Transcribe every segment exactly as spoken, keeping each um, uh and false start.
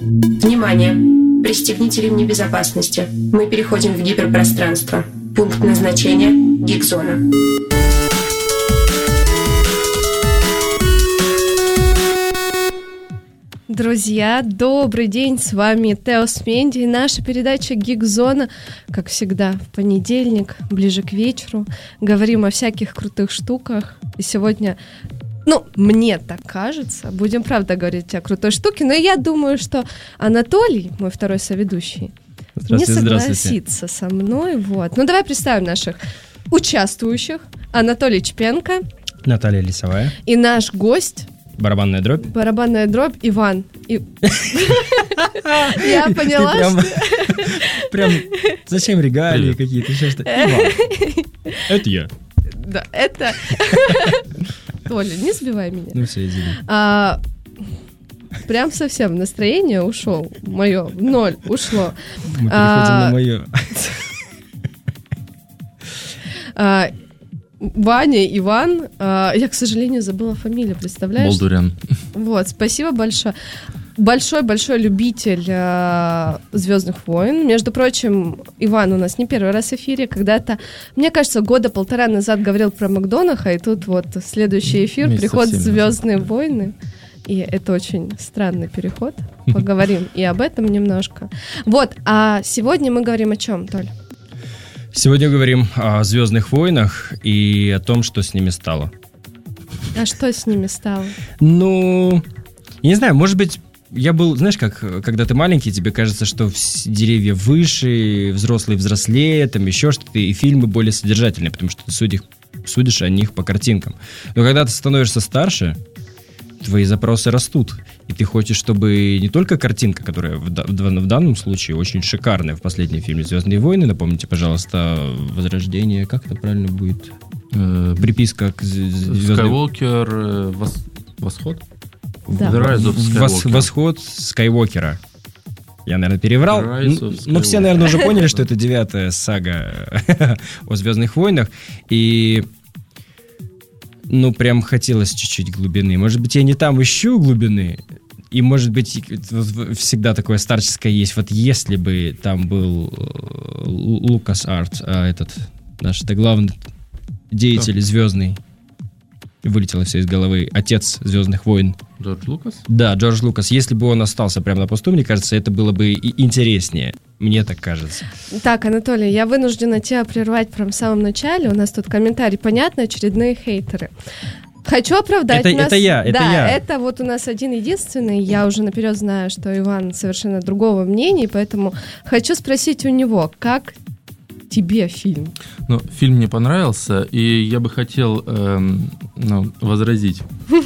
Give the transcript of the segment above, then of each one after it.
Внимание! Пристегните ремни безопасности. Мы переходим в гиперпространство. Пункт назначения – Гик-зона. Друзья, добрый день, с вами Теос Менди и наша передача «Гик-зона», как всегда, в понедельник, ближе к вечеру. Говорим о всяких крутых штуках. И сегодня, ну, мне так кажется, будем правда говорить о крутой штуке, но я думаю, что Анатолий, мой второй соведущий, не согласится со мной. Вот. Ну, давай представим наших участвующих. Анатолий Чпенко. Наталья Лисовая. И наш гость... Барабанная дробь. Барабанная дробь, Иван. Я поняла, что... Прям, зачем регалии какие-то, еще что-то. Иван. Это я. Да, это... Толя, не сбивай меня. Ну все, извини. Прям совсем настроение ушел. Мое, в ноль ушло. Мы переходим на мое. Ваня, Иван, э, я, к сожалению, забыла фамилию, представляешь? Болдурян. Вот, спасибо большое. Большой-большой любитель э, «Звездных войн». Между прочим, Иван у нас не первый раз в эфире. Когда-то, мне кажется, года полтора назад говорил про Макдонаха, и тут вот следующий эфир, Месяца приход «Звездные назад. войны». И это очень странный переход. Поговорим и об этом немножко. Вот, а сегодня мы говорим о чем, Толь? Сегодня говорим о «Звездных войнах» и о том, что с ними стало. А что с ними стало? Ну, я не знаю, может быть, я был, знаешь, как, когда ты маленький, тебе кажется, что деревья выше, взрослые взрослее, там еще что-то, и фильмы более содержательные, потому что ты судишь, судишь о них по картинкам. Но когда ты становишься старше, твои запросы растут, и ты хочешь, чтобы не только картинка, которая в, в, в данном случае очень шикарная в последнем фильме «Звездные войны», напомните, пожалуйста, «Возрождение», как это правильно будет? Э, приписка к «Звездным...» Скайуокер, э, вос... «Восход»? Да. The Rise of Skywalker. Вос, «Восход Скайуокера». Я, наверное, переврал. Но все, наверное, уже поняли, что это девятая сага о «Звездных войнах», и... Ну, прям хотелось чуть-чуть глубины. Может быть, я не там ищу глубины, и, может быть, всегда такое старческое есть. Вот если бы там был Лукас Арт, а этот наш-то главный деятель Кто? звездный, вылетело все из головы, отец «Звездных войн». Джордж Лукас? Да, Джордж Лукас. Если бы он остался прямо на посту, мне кажется, это было бы и интереснее. Мне так кажется. Так, Анатолий, я вынуждена тебя прервать прямо в самом начале. У нас тут комментарий. Понятно, очередные хейтеры. Хочу оправдать это, нас. Это я, это да, я. это вот у нас один единственный. Я уже наперед знаю, что Иван совершенно другого мнения, поэтому хочу спросить у него, как тебе фильм? Ну, фильм мне понравился, и я бы хотел эм, ну, возразить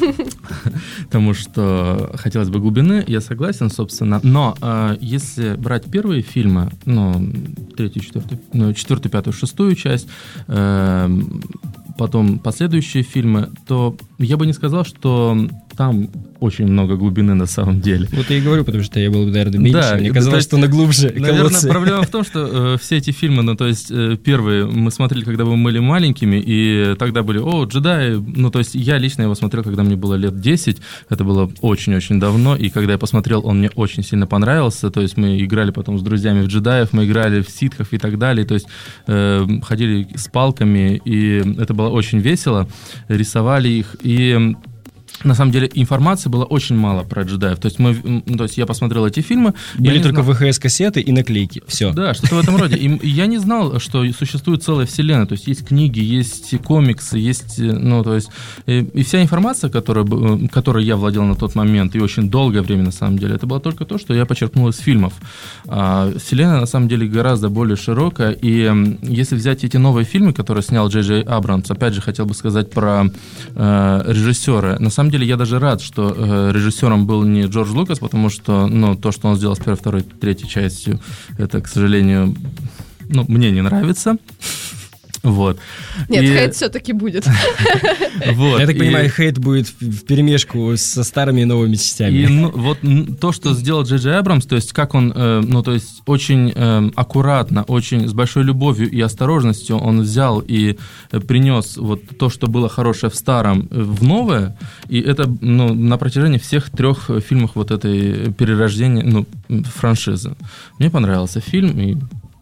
тому, что хотелось бы глубины, я согласен, собственно, но э, если брать первые фильмы, ну, третью, четвертую, ну, четвертую, пятую, шестую часть, э, потом последующие фильмы, то я бы не сказал, что там очень много глубины на самом деле. Вот я и говорю, потому что я был, наверное, меньше. Да, мне казалось, есть, что она глубже. Наверное, колодцы. Проблема в том, что э, все эти фильмы, ну, то есть э, первые мы смотрели, когда мы были маленькими, и тогда были, о, джедаи, ну, то есть я лично его смотрел, когда мне было лет десять, это было очень-очень давно, и когда я посмотрел, он мне очень сильно понравился, то есть мы играли потом с друзьями в джедаев, мы играли в ситхов и так далее, то есть э, ходили с палками, и это было очень весело, рисовали их, и... На самом деле информации было очень мало про джедаев. То есть, мы, то есть я посмотрел эти фильмы. Были только вэ ха эс-кассеты и наклейки. Все. Да, что-то в этом роде. И я не знал, что существует целая вселенная. То есть есть книги, есть комиксы, есть... Ну, то есть, и, и вся информация, которая, которой я владел на тот момент, и очень долгое время, на самом деле, это было только то, что я почерпнул из фильмов. А вселенная, на самом деле, гораздо более широкая. И если взять эти новые фильмы, которые снял Джей Джей Абрамс, опять же, хотел бы сказать про э, режиссера. На самом деле, я даже рад, что э, режиссером был не Джордж Лукас, потому что, ну, то, что он сделал с первой, второй, третьей частью, это, к сожалению, ну, мне не нравится. Вот. Нет, и... хейт все-таки будет. Вот. Я так понимаю, и... хейт будет в перемешку со старыми и новыми частями. И ну, вот то, что сделал Джей Джей Абрамс, то есть как он, э, ну то есть очень э, аккуратно, очень с большой любовью и осторожностью он взял и принес вот то, что было хорошее в старом, в новое, и это ну, на протяжении всех трех фильмов вот этой перерождения, ну, франшизы. Мне понравился фильм, и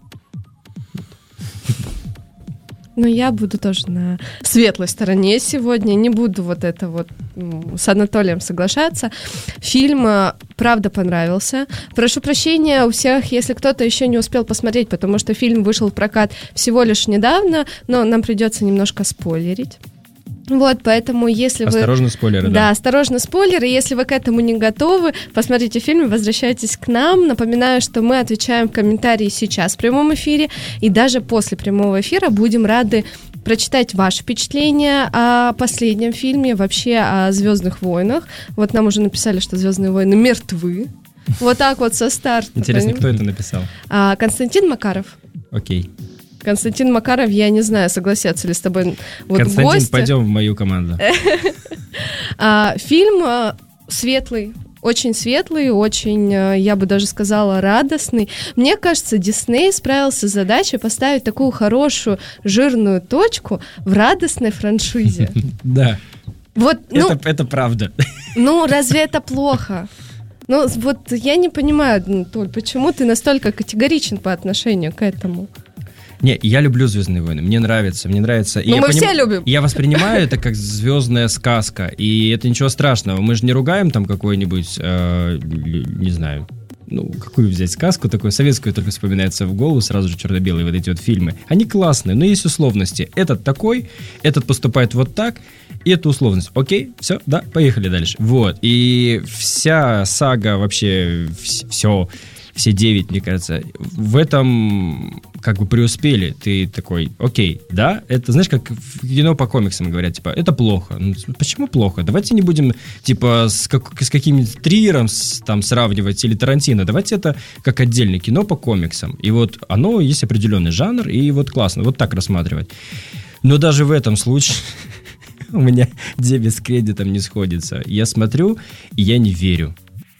Но я буду тоже на светлой стороне сегодня, не буду вот это вот с Анатолием соглашаться. Фильм, правда, понравился. Прошу прощения у всех, если кто-то еще не успел посмотреть, потому что фильм вышел в прокат всего лишь недавно, но нам придется немножко спойлерить. Вот, поэтому если осторожно, вы... Осторожно, спойлеры, да. Да, осторожно, спойлеры. Если вы к этому не готовы, посмотрите фильм и возвращайтесь к нам. Напоминаю, что мы отвечаем в комментарии сейчас в прямом эфире, и даже после прямого эфира будем рады прочитать ваши впечатления о последнем фильме, вообще о «Звездных войнах». Вот нам уже написали, что «Звездные войны» мертвы. Вот так вот со старта. Интересно, кто это написал? А, Константин Макаров. Окей. Константин Макаров, я не знаю, согласятся ли с тобой вот Константин, гости. пойдем в мою команду. Фильм светлый, очень светлый, очень, я бы даже сказала, радостный. Мне кажется, Дисней справился с задачей поставить такую хорошую, жирную точку в радостной франшизе. Да. Вот, ну, это, это правда. Ну, разве это плохо? Ну, вот я не понимаю, Толь, почему ты настолько категоричен по отношению к этому? Не, я люблю «Звездные войны», мне нравится, мне нравится. Ну, мы поним... все любим. Я воспринимаю это как звездная сказка, и это ничего страшного. Мы же не ругаем там какой-нибудь, э, не знаю, ну, какую взять сказку такую, советскую только вспоминается в голову, сразу же черно-белые вот эти вот фильмы. Они классные, но есть условности. Этот такой, этот поступает вот так, и это условность. Окей, все, да, поехали дальше. Вот, и вся сага вообще, все... Все девять, мне кажется, в этом как бы преуспели. Ты такой, окей, да, это, знаешь, как в кино по комиксам говорят, типа, это плохо. Ну, почему плохо? Давайте не будем, типа, с, как, с каким-нибудь Триером с, там сравнивать или Тарантино. Давайте это как отдельное кино по комиксам. И вот оно, есть определенный жанр, и вот классно, вот так рассматривать. Но даже в этом случае у меня дебет с кредитом не сходится. Я смотрю, и я не верю.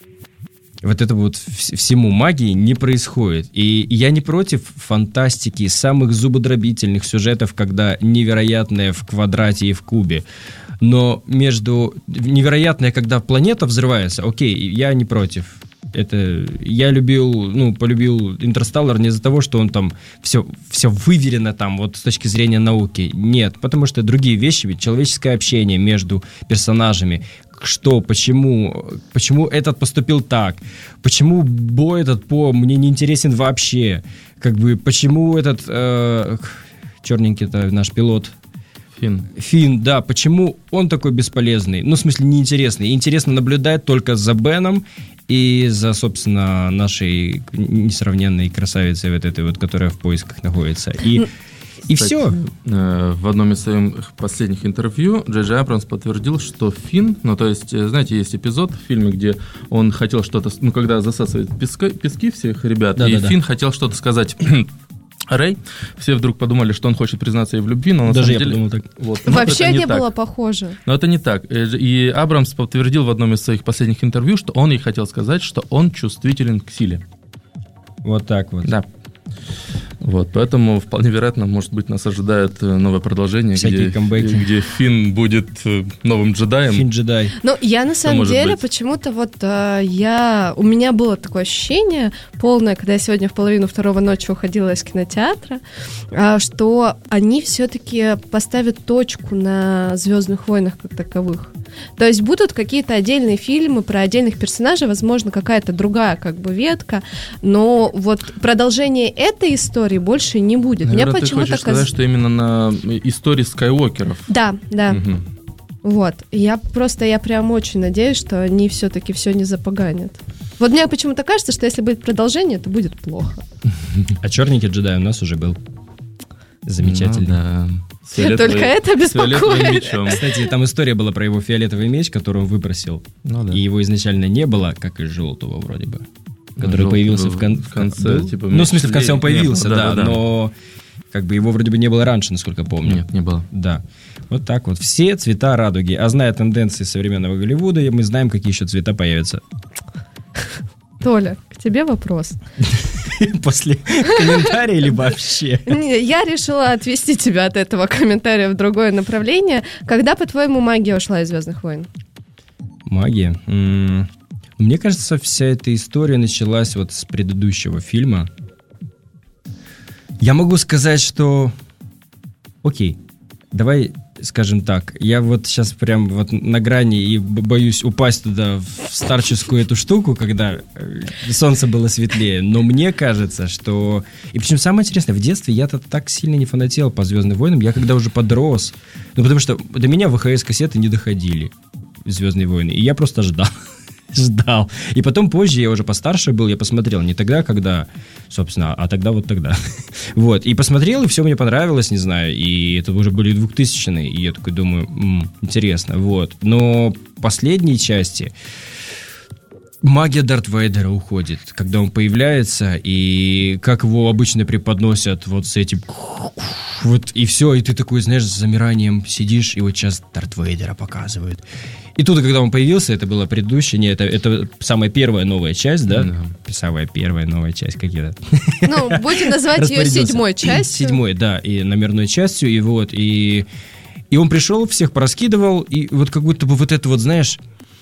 Вот это вот всему магии не происходит. И я не против фантастики, самых зубодробительных сюжетов, когда невероятное в квадрате и в кубе. Но между невероятное, когда планета взрывается, окей, я не против. Это я любил, ну, полюбил «Интерстеллар» не из-за того, что он там все, все выверено там, вот с точки зрения науки. Нет, потому что другие вещи, ведь человеческое общение между персонажами, что, почему, почему этот поступил так, почему бой этот по мне не интересен вообще, как бы, почему этот э, черненький-то наш пилот Финн. Финн, да, почему он такой бесполезный, ну, в смысле, неинтересный. Интересно наблюдать только за Беном и за, собственно, нашей несравненной красавицей вот этой вот, которая в поисках находится. И И Кстати, все. В одном из своих последних интервью Джей Джей Абрамс подтвердил, что Финн, ну то есть, знаете, есть эпизод в фильме, где он хотел что-то, ну когда засасывает песка, пески всех ребят, да, и да, Финн да. хотел что-то сказать Рэй, все вдруг подумали, что он хочет признаться ей в любви, но на Даже самом я деле... подумал так. Вот, вообще не, не было похоже. Но это не так. И Абрамс подтвердил в одном из своих последних интервью, что он ей хотел сказать, что он чувствителен к силе. Вот так вот. Да. Вот, поэтому вполне вероятно, может быть, нас ожидает новое продолжение, где, где Финн будет новым джедаем. Финн-джедай. Ну, я на самом деле быть? почему-то вот я... У меня было такое ощущение полное, когда я сегодня в половину второго ночи уходила из кинотеатра, что они все-таки поставят точку на «Звездных войнах» как таковых. То есть будут какие-то отдельные фильмы про отдельных персонажей, возможно, какая-то другая как бы ветка, но вот продолжение этой истории больше не будет. Наверное, Мне ты почему-то хочешь каз... сказать, что именно на истории Скайуокеров? Да, да. Угу. Вот. Я просто, я прям очень надеюсь, что они все-таки все не запоганят. Вот мне почему-то кажется, что если будет продолжение, то будет плохо. А черненький джедай у нас уже был. Замечательно. Ну, да. Только это беспокоит. Кстати, там история была про его фиолетовый меч, который он выбросил. Ну, да. И его изначально не было, как и желтого вроде бы. Который ну, появился в, кон... в конце. Был? Типа, ну, в смысле, в конце он появился, нет, да, да, да, но Как бы его вроде бы не было раньше, насколько помню. Нет, не было. Да. Вот так вот. Все цвета радуги. А зная тенденции современного Голливуда, мы знаем, какие еще цвета появятся. Толя, к тебе вопрос. После комментария или вообще? Не, я решила отвести тебя от этого комментария в другое направление. Когда, по-твоему, магия ушла из «Звездных войн»? Магия? М-м- Мне кажется, вся эта история началась вот с предыдущего фильма. Я могу сказать, что... Окей, давай скажем так. Я вот сейчас прям вот на грани и боюсь упасть туда, в старческую эту штуку, когда солнце было светлее. Но мне кажется, что... И причем самое интересное, в детстве я-то так сильно не фанател по «Звездным войнам». Я когда уже подрос... Ну, потому что до меня вэ ха эс-кассеты не доходили, «Звездные войны». И я просто ждал. Ждал. И потом позже, я уже постарше был, я посмотрел. Не тогда, когда, собственно, а тогда вот тогда. Вот. И посмотрел, и все мне понравилось, не знаю. И это уже были двухтысячные. И я такой думаю, м-м, интересно. Вот. Но последней части магия Дарт Вейдера уходит, когда он появляется, и как его обычно преподносят вот с этим... Вот, и все, и ты такой, знаешь, с замиранием сидишь, и вот сейчас Дарт Вейдера показывают. И тут, когда он появился, это была предыдущая, не, это, это самая первая новая часть, да? Да. Самая первая новая часть, какие-то. Ну, будем называть ее седьмой частью. Седьмой, да, и номерной частью, и вот, и... И он пришел, всех пораскидывал, и вот как будто бы вот это вот, знаешь...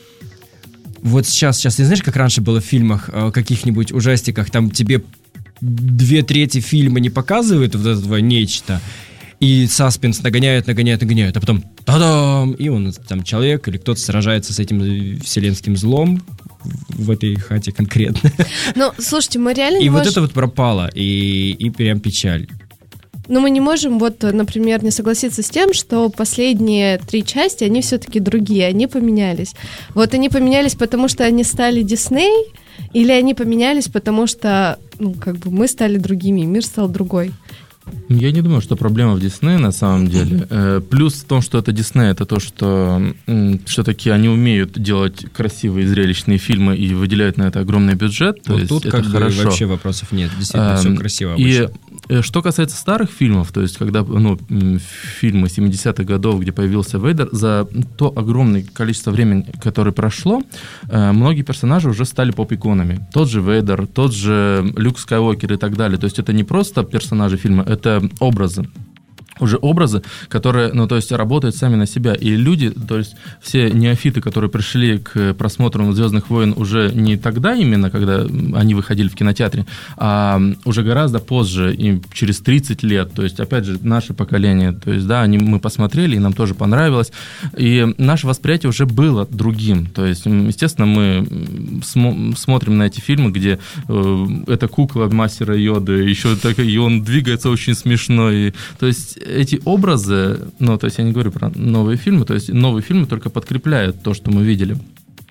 Вот сейчас, сейчас, ты знаешь, как раньше было в фильмах, каких-нибудь ужастиках, там тебе две трети фильма не показывают вот этого нечто, и саспенс нагоняют, нагоняют, нагоняют, а потом та-дам! И он, там, человек или кто-то сражается с этим вселенским злом в этой хате конкретно. Ну, слушайте, мы реально И не вот можем... это вот пропало, и, и прям печаль. Но мы не можем, вот, например, не согласиться с тем, что последние три части, они все-таки другие, они поменялись. Вот они поменялись, потому что они стали Дисней, или они поменялись, потому что, ну, как бы мы стали другими, мир стал другой. Я не думаю, что проблема в Диснее на самом деле. Плюс в том, что это Дисней, это то, что все-таки они умеют делать красивые зрелищные фильмы и выделяют на это огромный бюджет. То вот есть тут это как хорошо. бы вообще вопросов нет. Действительно, а, все красиво обычно. И что касается старых фильмов, то есть когда ну, фильмы семидесятых годов, где появился Вейдер, за то огромное количество времени, которое прошло, многие персонажи уже стали поп-иконами. Тот же Вейдер, тот же Люк Скайуокер и так далее. То есть это не просто персонажи фильма, это образы. Уже образы, которые, ну, то есть, работают сами на себя. И люди, то есть, все неофиты, которые пришли к просмотру «Звездных войн» уже не тогда именно, когда они выходили в кинотеатре, а уже гораздо позже, и через тридцать лет, то есть, опять же, наше поколение, то есть, да, они, мы посмотрели, и нам тоже понравилось, и наше восприятие уже было другим. То есть, естественно, мы см- смотрим на эти фильмы, где э, эта кукла мастера Йоды, еще так, и он двигается очень смешно, и, то есть, эти образы, ну, то есть я не говорю про новые фильмы, то есть новые фильмы только подкрепляют то, что мы видели.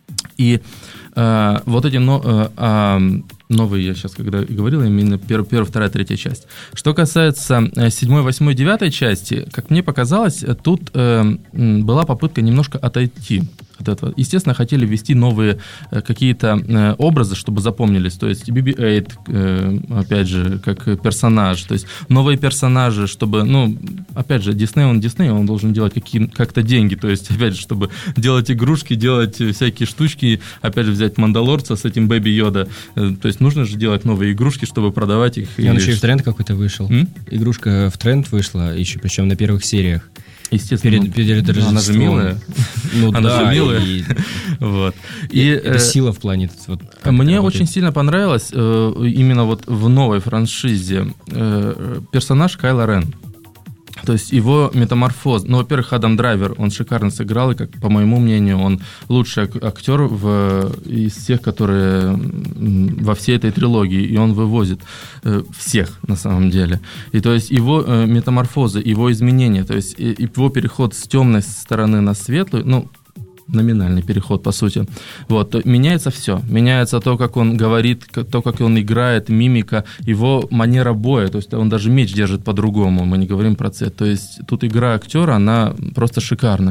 И э, вот эти но, э, э, новые, я сейчас когда говорил, именно первая, первая, вторая, третья часть. Что касается седьмой, восьмой, девятой части, как мне показалось, тут э, была попытка немножко отойти от этого. Естественно, хотели ввести новые э, какие-то э, образы, чтобы запомнились. То есть би би эйт, э, опять же, как персонаж. То есть новые персонажи, чтобы, ну, опять же, Дисней, он Дисней, он должен делать какие, как-то деньги. То есть, опять же, чтобы делать игрушки, делать всякие штучки, опять же, взять Мандалорца с этим Бэби Йода. Э, то есть нужно же делать новые игрушки, чтобы продавать их. И он еще и в тренд какой-то вышел. М? Игрушка в тренд вышла, еще причем на первых сериях. Естественно. Перед, перед Рождеством. Она же милая. Ну, она да, же милая. И, вот. И, и это э, сила в плане. Вот, мне очень сильно понравилось э, именно вот в новой франшизе э, персонаж Кайло Рен. То есть его метаморфоз. Ну, во-первых, Адам Драйвер, он шикарно сыграл, и, как, по моему мнению, он лучший актер в, из всех, которые во всей этой трилогии, и он вывозит э, всех, на самом деле. И то есть его э, метаморфозы, его изменения, то есть и, и его переход с темной стороны на светлую, ну, номинальный переход, по сути. Вот, то меняется все. Меняется то, как он говорит, то, как он играет, мимика, его манера боя. То есть он даже меч держит по-другому, мы не говорим про цвет. То есть тут игра актера, она просто шикарна.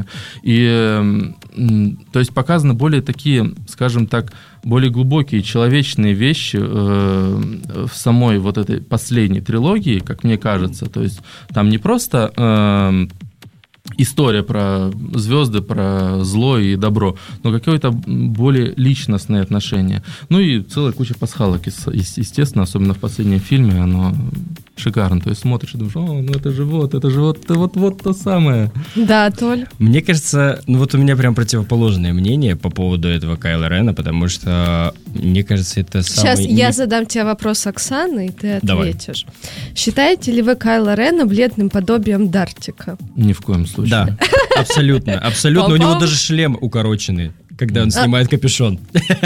И, то есть показаны более такие, скажем так, более глубокие человечные вещи э, в самой вот этой последней трилогии, как мне кажется. То есть там не просто э, история про звезды, про зло и добро, но какое-то более личностное отношение. Ну и целая куча пасхалок, естественно, особенно в последнем фильме, оно шикарно. То есть смотришь и думаешь, о, ну это же вот, это же вот, это вот, вот то самое. Да, Толь. Мне кажется, ну вот у меня прям противоположное мнение по поводу этого Кайла Рена, потому что, мне кажется, это самый... Сейчас я задам тебе вопрос, Оксана, и ты ответишь. Давай. Считаете ли вы Кайла Рена бледным подобием Дартика? Ни в коем случае. Да, абсолютно, абсолютно. У него даже шлем укороченный, когда он снимает капюшон.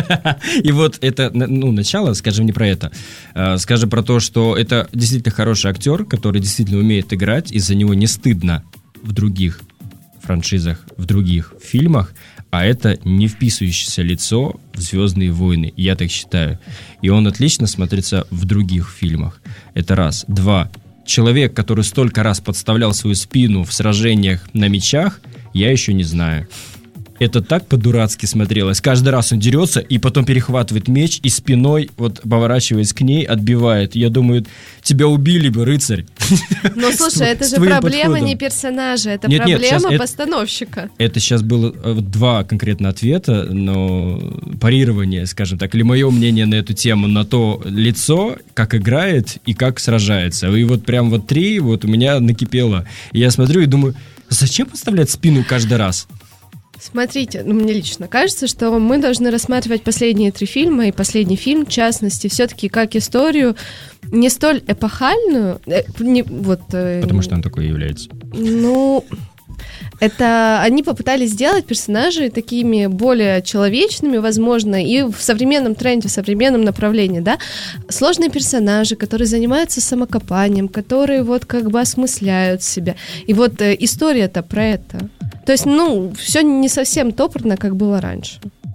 И вот это, ну, начало, скажем не про это, скажем про то, что это действительно хороший актер, который действительно умеет играть, и за него не стыдно в других франшизах, в других фильмах, а это не вписывающееся лицо в «Звездные войны», я так считаю. И он отлично смотрится в других фильмах. Это раз. Два. Человек, который столько раз подставлял свою спину в сражениях на мечах, я еще не знаю. Это так по-дурацки смотрелось. Каждый раз он дерется и потом перехватывает меч и спиной, вот поворачиваясь к ней, отбивает. Я думаю, тебя убили бы, рыцарь. Ну, слушай, это же проблема не персонажа, это проблема постановщика. Это сейчас было два конкретно ответа, но парирование, скажем так, или мое мнение на эту тему, на то лицо, как играет и как сражается. И вот прям вот три вот у меня накипело. И я смотрю и думаю, зачем подставлять спину каждый раз? Смотрите, ну мне лично кажется, что мы должны рассматривать последние три фильма, и последний фильм, в частности, все-таки как историю не столь эпохальную, э, не, вот, э, потому что он такой является. Ну, это они попытались сделать персонажей такими более человечными, возможно, и в современном тренде, в современном направлении, да, сложные персонажи, которые занимаются самокопанием, которые вот как бы осмысляют себя, и вот э, история-то про это. То есть, ну, все не совсем топорно, как было раньше.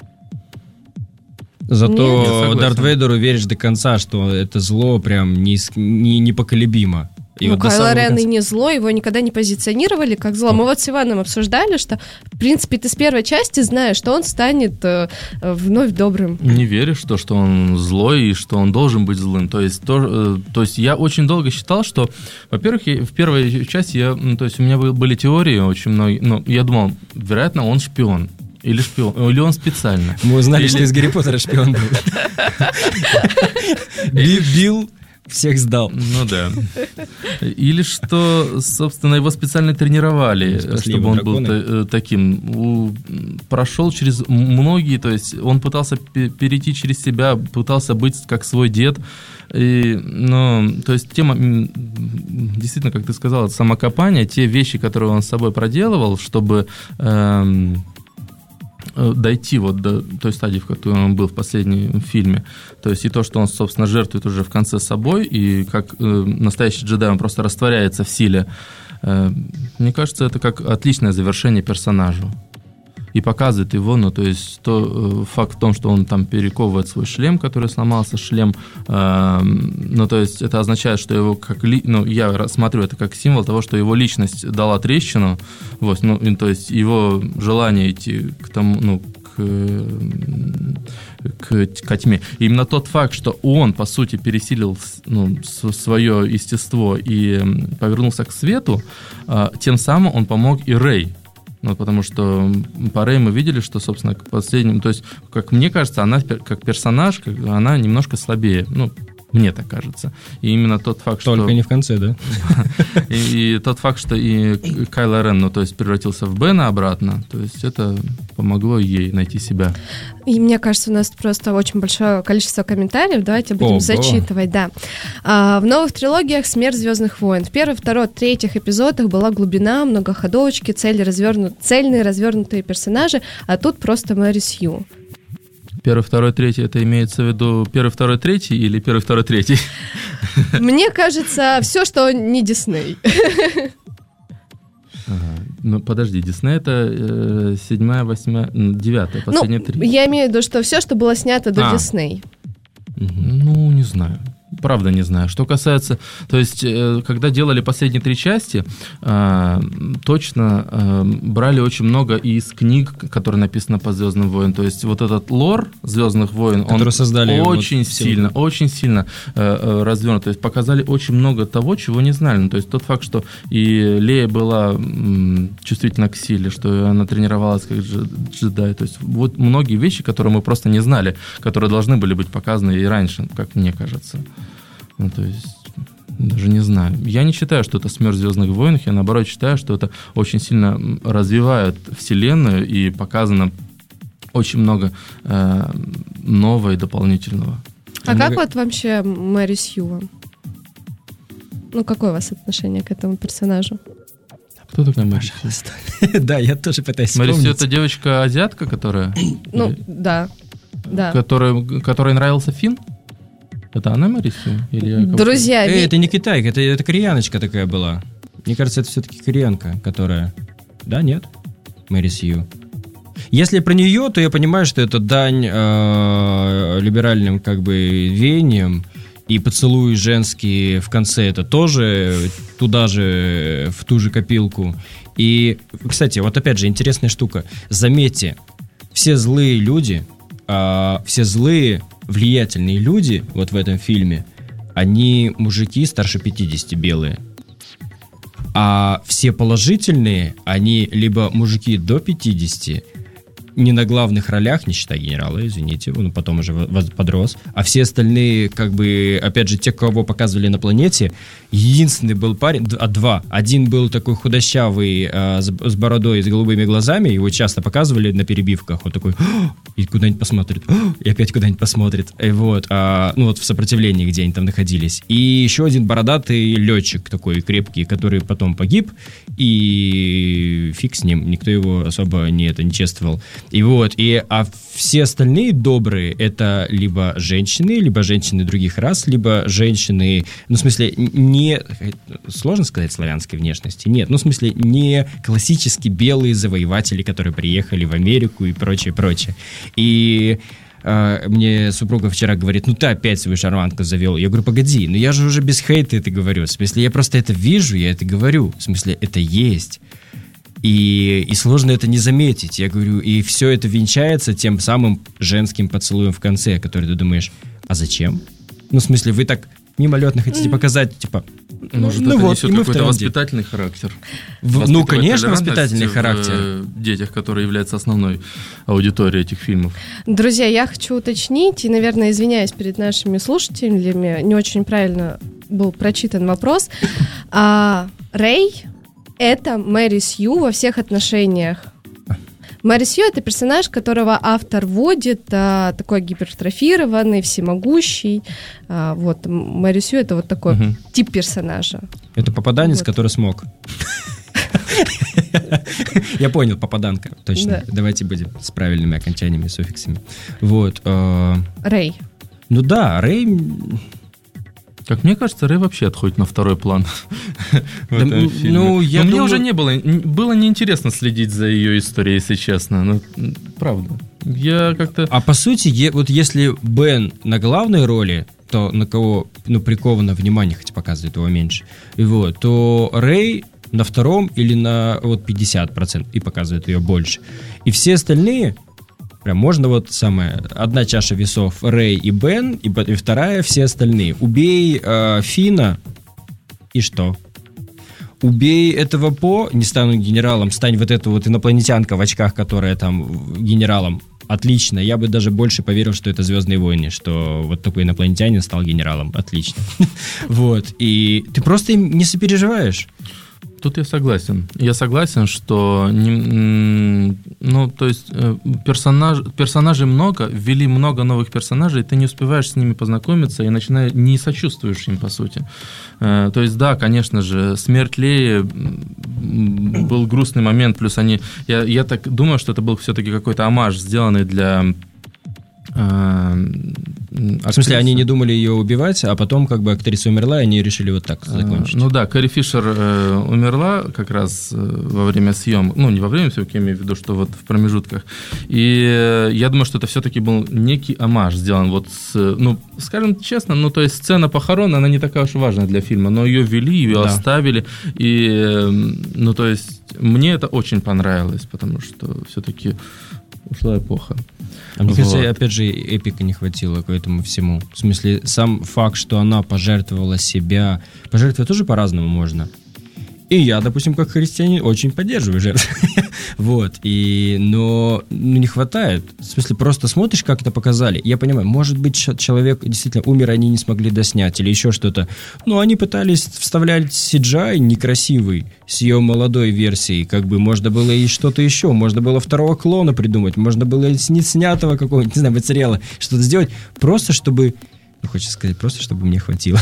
Зато Дарт Вейдеру веришь до конца, что это зло прям не, не, непоколебимо. И ну, вот Кайло Рен и не зло, его никогда не позиционировали как зло. Мы вот с Иваном обсуждали, что, в принципе, ты с первой части знаешь, что он станет э, вновь добрым. Не веришь в то, что он злой и что он должен быть злым. То есть, то, э, то есть я очень долго считал, что, во-первых, я, в первой части я, ну, то есть у меня были теории очень многие, ну, я думал, вероятно, он шпион. Или шпион, или он специально. Мы узнали, или... что из Гарри Поттера шпион был. Бил... Всех сдал. Ну да. Или что, собственно, его специально тренировали, чтобы он был та- таким. У, прошел через многие, то есть он пытался п- перейти через себя, пытался быть как свой дед. И, ну, то есть тема, действительно, как ты сказал, самокопание, те вещи, которые он с собой проделывал, чтобы... Эм, дойти вот до той стадии, в которой он был в последнем фильме. То есть и то, что он, собственно, жертвует уже в конце собой, и как э, настоящий джедай, он просто растворяется в силе. Э, мне кажется, это как отличное завершение персонажу. И показывает его, ну, то есть то, э, факт в том, что он там перековывает свой шлем, который сломался, шлем, э, ну, то есть это означает, что его как, ли, ну, я рассматриваю это как символ того, что его личность дала трещину, вот, ну, и, то есть его желание идти к тому, ну, к, к тьме. И именно тот факт, что он, по сути, пересилил, ну, свое естество и повернулся к свету, э, тем самым он помог и Рей. Ну, потому что по Рей мы видели, что, собственно, к последнему... То есть, как мне кажется, она как персонаж, как, она немножко слабее. Ну, мне так кажется. И именно тот факт, Только что... Только не в конце, да? И, и тот факт, что и Кайло Рен, ну, то есть, превратился в Бена обратно, то есть, это помогло ей найти себя. И мне кажется, у нас просто очень большое количество комментариев. Давайте будем Ого. зачитывать, да. А, в новых трилогиях «Смерть Звездных войн». В первом, втором, третьих эпизодах была глубина, многоходовочки, цели развернут... цельные развернутые персонажи, а тут просто Мэри Сью. Первый, второй, третий, это имеется в виду первый, второй, третий или первый, второй, третий? Мне кажется, все, что не Дисней. Ага. Ну, подожди, Дисней это э, седьмая, восьмая, девятая, последние ну, три. Я имею в виду, что все, что было снято до а. Дисней. Ну, не знаю. Правда не знаю. Что касается... То есть, когда делали последние три части, точно брали очень много из книг, которые написаны по «Звездным войнам». То есть, вот этот лор «Звездных войн», который он создали очень вот сильно, все. очень сильно развернут. То есть, показали очень много того, чего не знали. Ну, то есть, тот факт, что и Лея была чувствительна к силе, что она тренировалась как джедай. То есть, вот многие вещи, которые мы просто не знали, которые должны были быть показаны и раньше, как мне кажется. Ну, то есть, даже не знаю. Я не считаю, что это смерть в «Звездных войнах», я, наоборот, считаю, что это очень сильно развивает вселенную и показано очень много э, нового и дополнительного. А много... как вот вообще Мэри Сью? Ну, какое у вас отношение к этому персонажу? Кто такая Мэри Сью? Да, я тоже пытаюсь вспомнить. Мэри Сью — это девочка-азиатка, которая... Ну, да. Да. Которой нравился Финн? Это она Мэри Сью? Или Друзья, Эй, это не китайка, это, это кореяночка такая была. Мне кажется, это все-таки кореянка, которая... Да, нет? Мэри Сью. Если про нее, то я понимаю, что это дань э, либеральным как бы веяниям, и поцелуи женские в конце это тоже туда же, в ту же копилку. И, кстати, вот опять же интересная штука. Заметьте, все злые люди, э, все злые влиятельные люди вот в этом фильме, они мужики старше пятидесяти, белые. А все положительные, они либо мужики до пятидесяти, не на главных ролях, не считая генерала, извините, он потом уже подрос, а все остальные, как бы, опять же, те, кого показывали на планете, единственный был парень, а два, один был такой худощавый, э, с, с бородой, с голубыми глазами, его часто показывали на перебивках, он такой, и куда-нибудь посмотрит, и опять куда-нибудь посмотрит, и вот, а, ну вот в сопротивлении, где они там находились, и еще один бородатый летчик такой крепкий, который потом погиб, и фиг с ним, никто его особо не, это, не чествовал. И вот, и, а все остальные добрые, это либо женщины, либо женщины других рас, либо женщины, ну, в смысле, не, сложно сказать славянской внешности, нет, ну, в смысле, не классически белые завоеватели, которые приехали в Америку и прочее, прочее. И э, мне супруга вчера говорит, ну, ты опять свою шарманку завел. Я говорю, погоди, ну, я же уже без хейта это говорю, в смысле, я просто это вижу, я это говорю, в смысле, это есть. И, и сложно это не заметить. Я говорю, и все это венчается тем самым женским поцелуем в конце, который ты думаешь, а зачем? Ну, в смысле, вы так мимолетно хотите показать, типа, может, ну это вот, несет какой-то воспитательный характер. В, ну, конечно, воспитательный характер. В детях, которые являются основной аудиторией этих фильмов. Друзья, я хочу уточнить, и, наверное, извиняюсь перед нашими слушателями, не очень правильно был прочитан вопрос. А, Рэй... Это Мэри Сью во всех отношениях. Мэри Сью — это персонаж, которого автор вводит, а, такой гипертрофированный, всемогущий. А, вот, Мэри Сью — это вот такой угу. тип персонажа. Это попаданец, вот. Который смог. Я понял, попаданка, точно. Давайте будем с правильными окончаниями, суффиксами. Вот. Рэй. Ну да, Рэй... Как мне кажется, Рэй вообще отходит на второй план в этом да, фильме. Ну, я Но думаю... мне уже не было, было неинтересно следить за ее историей, если честно. Ну, правда. Я как-то... А по сути, е- вот если Бен на главной роли, то на кого ну, приковано внимание, хотя показывает его меньше, и вот, то Рэй на втором или на вот, пятьдесят процентов и показывает ее больше. И все остальные... Прям можно вот самое, одна чаша весов Рэй и Бен, и, и вторая все остальные. Убей э, Фина, и что? Убей этого По, не стану генералом, стань вот эта вот инопланетянка в очках, которая там генералом. Отлично, я бы даже больше поверил, что это «Звездные войны», что вот такой инопланетянин стал генералом. Отлично. Вот, и ты просто им не сопереживаешь. Тут я согласен. Я согласен, что не, ну, то есть персонаж, персонажей много, ввели много новых персонажей, ты не успеваешь с ними познакомиться и начинаешь, не сочувствуешь им, по сути. То есть, да, конечно же, смерть Леи был грустный момент, плюс они... Я, я так думаю, что это был все-таки какой-то омаж, сделанный для... А, в смысле, они не думали ее убивать, а потом как бы актриса умерла, и они решили вот так закончить. А, ну да, Кэрри Фишер э, умерла как раз э, во время съемок, ну не во время съемки, я имею в виду, что вот в промежутках. И э, я думаю, что это все-таки был некий оммаж сделан вот с, ну, скажем честно, ну то есть сцена похорон, она не такая уж важная для фильма, но ее ввели, ее да. оставили, и, э, ну то есть мне это очень понравилось, потому что все-таки ушла эпоха. А мне вот. кажется, опять же, эпика не хватило к этому всему. В смысле, сам факт, что она пожертвовала себя... Пожертвовать тоже по-разному можно. И я, допустим, как христианин, очень поддерживаю жертву. Вот. И, но ну, не хватает. В смысле, просто смотришь, как это показали. Я понимаю, может быть, человек действительно умер, они не смогли доснять или еще что-то. Но они пытались вставлять си джи ай некрасивый с ее молодой версией. Как бы можно было и что-то еще. Можно было второго клона придумать. Можно было из неснятого какого-нибудь, не знаю, материала что-то сделать. Просто чтобы... Ну, хочется сказать, просто чтобы мне хватило.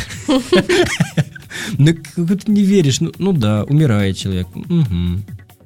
Ну, как ты не веришь. Ну, ну да, умирает человек. Угу.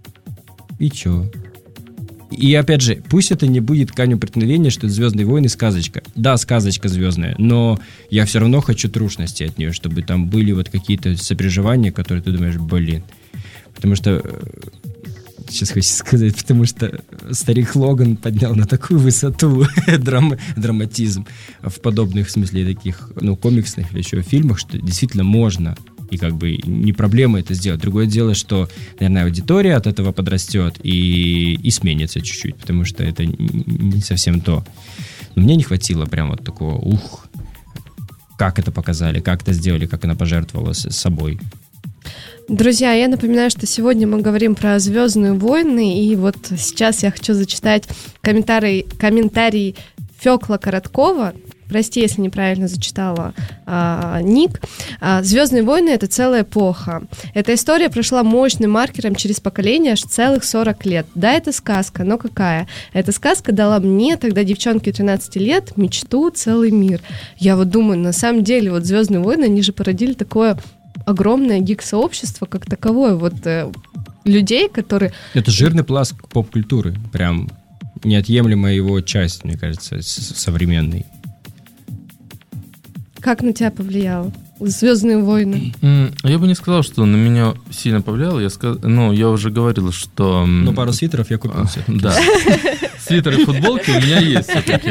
И чё? И опять же, пусть это не будет камнем преткновения, что это «Звездные войны» сказочка. Да, сказочка звездная, но я все равно хочу трушности от нее, чтобы там были вот какие-то сопереживания, которые ты думаешь, блин. Потому что... Сейчас хочу сказать, потому что старик Логан поднял на такую высоту драм, драматизм в подобных, в смысле, таких, ну, комиксных или еще фильмах, что действительно можно, и как бы не проблема это сделать. Другое дело, что, наверное, аудитория от этого подрастет и, и сменится чуть-чуть, потому что это не совсем то. Но мне не хватило прям вот такого, ух, как это показали, как это сделали, как она пожертвовала собой. Друзья, я напоминаю, что сегодня мы говорим про «Звездные войны», и вот сейчас я хочу зачитать комментарий, комментарий Фёкла Короткова. Прости, если неправильно зачитала а, ник. А, «Звездные войны» — это целая эпоха. Эта история прошла мощным маркером через поколение аж целых сорок лет. Да, это сказка, но какая? Эта сказка дала мне, тогда девчонке тринадцати лет, мечту, целый мир. Я вот думаю, на самом деле, вот «Звездные войны», они же породили такое... огромное гик-сообщество как таковое, вот э, людей, которые... Это жирный пласт поп-культуры, прям неотъемлемая его часть, мне кажется, современной. Как на тебя повлияло «Звездные войны»? Я бы не сказал, что на меня сильно повлияло. Я сказ... Ну, я уже говорил, что... Ну, пару свитеров я купил все-таки. Да. Свитеры и футболки у меня есть все-таки.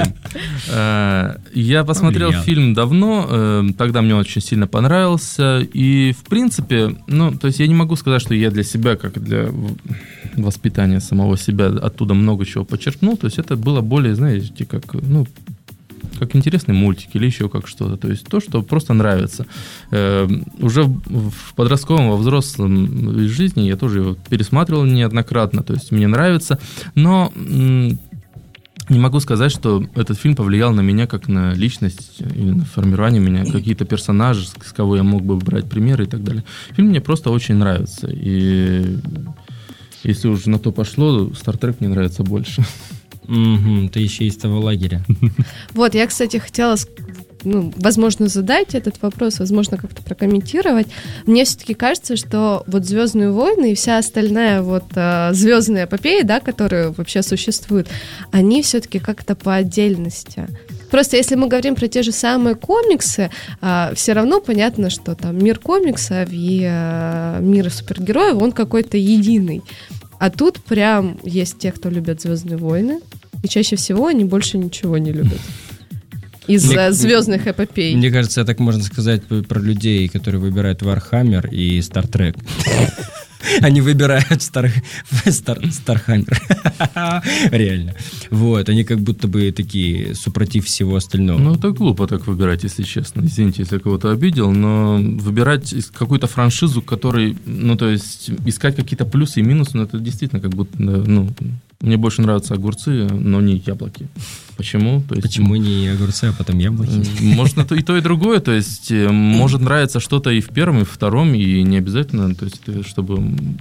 Я посмотрел фильм давно, тогда мне очень сильно понравился. И, в принципе, ну, то есть я не могу сказать, что я для себя, как для воспитания самого себя, оттуда много чего подчеркнул. То есть это было более, знаете, как, ну, как интересный мультик или еще как что-то. То есть то, что просто нравится. Э, уже в подростковом, во взрослом жизни я тоже его пересматривал неоднократно. То есть мне нравится. Но м- не могу сказать, что этот фильм повлиял на меня как на личность или на формирование меня, какие-то персонажи, с кого я мог бы брать примеры и так далее. Фильм мне просто очень нравится. И если уже на то пошло, Star Trek мне нравится больше. Угу, ты еще из того лагеря. Вот, я, кстати, хотела, ну, возможно, задать этот вопрос, возможно, как-то прокомментировать. Мне все-таки кажется, что вот «Звездные войны» и вся остальная вот а, звездная эпопея, да, которая вообще существует, они все-таки как-то по отдельности. Просто если мы говорим про те же самые комиксы, а, все равно понятно, что там мир комиксов и а, мир супергероев, он какой-то единый. А тут прям есть те, кто любят «Звездные войны», и чаще всего они больше ничего не любят из-за звездных эпопей. Мне кажется, так можно сказать про людей, которые выбирают Warhammer и Star Trek. Они выбирают Star, Star, Starhammer. Реально. Вот, они как будто бы такие супротив всего остального. Ну, это глупо так выбирать, если честно. Извините, если я кого-то обидел, но выбирать какую-то франшизу, которой, ну, то есть, искать какие-то плюсы и минусы, ну, это действительно как будто, ну, мне больше нравятся огурцы, но не яблоки. Почему? То есть, Почему не огурцы, а потом яблоки? Можно и то, и другое. То есть, может нравиться что-то и в первом, и в втором, и не обязательно, то есть, чтобы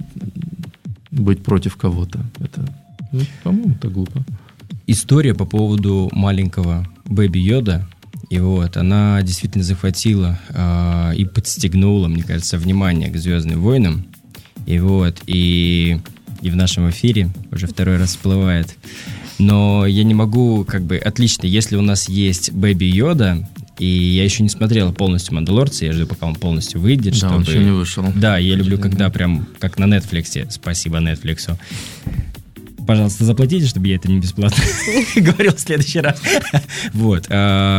быть против кого-то. Это, ну, по-моему, это глупо. История по поводу маленького Бэби Йода, и вот, она действительно захватила э, и подстегнула, мне кажется, внимание к «Звездным войнам». И вот, и, и в нашем эфире уже второй раз всплывает Но я не могу, как бы, отлично, если у нас есть Бэби Йода, и я еще не смотрел полностью «Мандалорца», я жду, пока он полностью выйдет. Да, чтобы... он еще не вышел. Да, я люблю, когда прям, как на Netflix, спасибо Netflix. Пожалуйста, заплатите, чтобы я это не бесплатно говорил в следующий раз. Вот.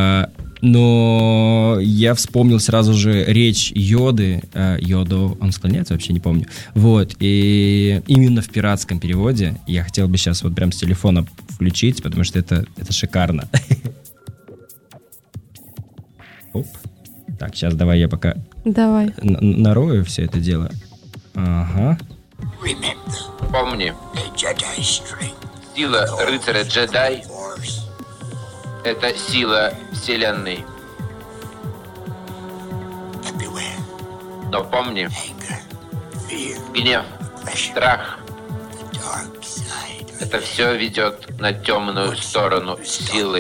Но я вспомнил сразу же речь Йоды. Йоду, он склоняется, вообще не помню. Вот. И именно в пиратском переводе я хотел бы сейчас вот прям с телефона включить, потому что это, это шикарно. Оп. Так, сейчас давай я пока давай. Н- нарою все это дело. Ага. Помни, сила рыцаря-джедай — это сила Вселенной. Но помни, гнев, страх — это все ведет на темную сторону силы.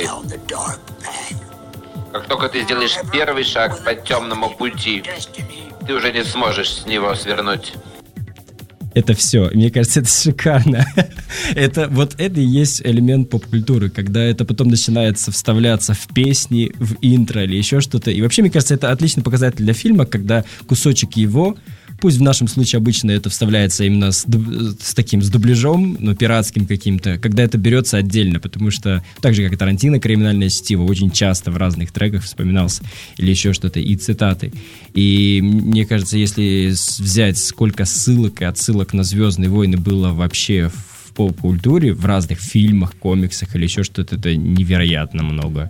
Как только ты сделаешь первый шаг по темному пути, ты уже не сможешь с него свернуть. Это все. Мне кажется, это шикарно. Это, вот это и есть элемент поп-культуры, когда это потом начинается вставляться в песни, в интро или еще что-то. И вообще, мне кажется, это отличный показатель для фильма, когда кусочек его, пусть в нашем случае обычно это вставляется именно с, с таким, с дубляжом, но пиратским каким-то, когда это берется отдельно, потому что так же, как и Тарантино, «Криминальное чтиво» очень часто в разных треках вспоминался или еще что-то, и цитаты. И мне кажется, если взять, сколько ссылок и отсылок на «Звездные войны» было вообще в поп-культуре, в разных фильмах, комиксах или еще что-то, это невероятно много.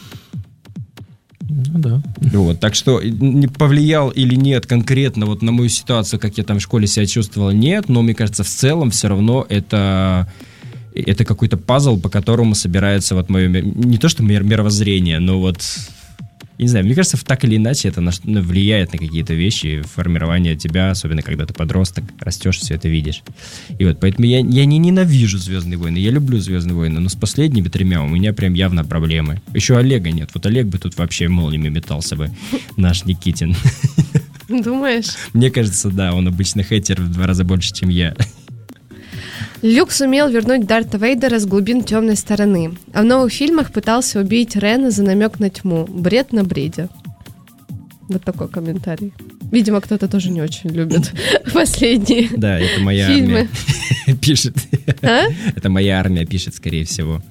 Ну да. Вот, так что не повлиял или нет конкретно вот на мою ситуацию, как я там в школе себя чувствовал, нет, но мне кажется, в целом все равно это, это какой-то пазл, по которому собирается вот мое, не то что мировоззрение, но вот, я не знаю, мне кажется, так или иначе это на, ну, влияет на какие-то вещи, формирование тебя, особенно когда ты подросток, растешь, все это видишь. И вот, поэтому я, я не ненавижу «Звездные войны», я люблю «Звездные войны», но с последними тремя у меня прям явно проблемы. Еще Олега нет, вот Олег бы тут вообще молниями метался бы, наш Никитин. Думаешь? Мне кажется, да, он обычно хейтер в два раза больше, чем я. Люк сумел вернуть Дарта Вейдера с глубин темной стороны, а в новых фильмах пытался убить Рена за намек на тьму. Бред на бреде. Вот такой комментарий. Видимо, кто-то тоже не очень любит последние фильмы. Да, это моя армия пишет. А? Это моя армия пишет, скорее всего.